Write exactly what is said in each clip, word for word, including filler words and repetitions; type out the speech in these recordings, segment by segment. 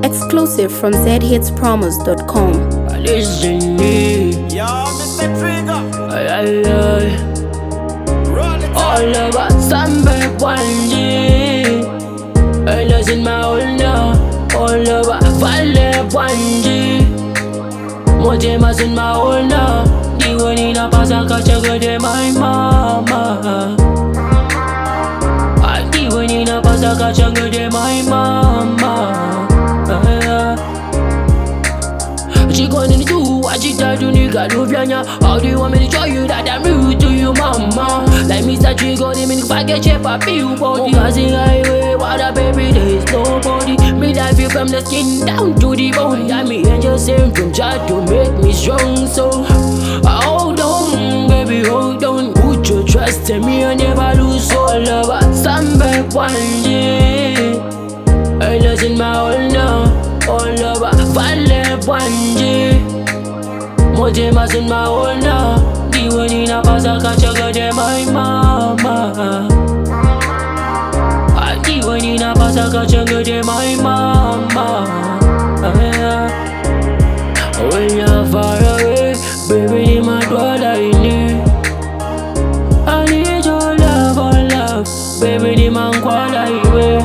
Exclusive from z hits promos dot com. Listen me, Yo, Mister Trigger, ay ay ay. roll it All up. about some back one G. I listen my old now. All about Vale one G. Moje mas in my old now. Di wani na pasa kachaga de my mama. Ah, di wani na pasa kachaga de my mama. She gonna do what she tell you, nigga, love ya. How do you want me to show you that I'm rude to you, mama? Like Mister Trigger, they make forget shape of you, body. Passing highway, what a baby, there is nobody. Me life you from the skin down to the bone. And me angel same from child to make me strong. So, hold on, baby, hold on. Put your trust in me and never lose all about some back one day. I listen my all now. All over Vale one G. Moje mas in my old now. Di wani na pasa kachaga de my mama. Ah, di wani na pasa kachaga de my mama. Ah, when you're far away, baby, in my daughter in you. I need your love, oh love, baby, in my quality way.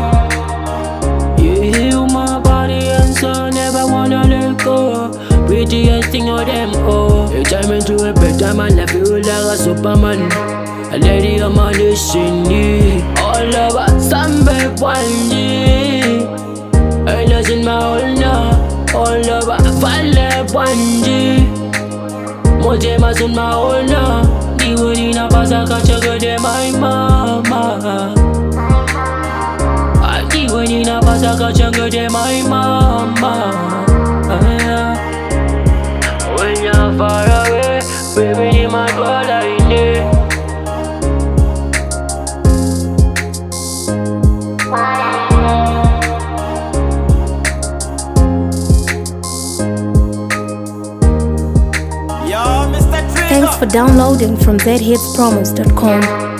So never wanna let go. Prettiest thing of them all. You turn me to a better man, I feel like a superman. A lady of my destiny. All over some back one G. I listen my old now. All over Vale one G. Moje mas in my old now. Di wani na pasa kachaga de my mama. When you na pasa kachaga de my mama. uh, When you're far away, baby, you my daughter in you. Yo, Mister Trigger. Thanks for downloading from z hits promos dot com.